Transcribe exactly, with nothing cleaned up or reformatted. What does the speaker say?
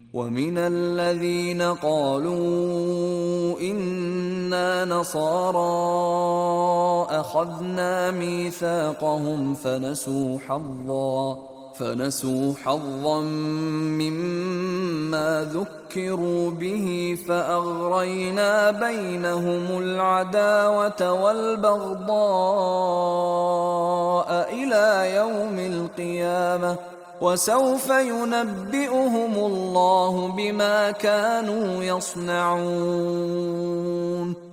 ومن الذين قالوا إنا نصارى أخذنا ميثاقهم فنسوا حظا فنسوا حظا مما ذكروا به فأغرينا بينهم العداوة والبغضاء إلى يوم القيامة وسوف ينبئهم الله بما كانوا يصنعون.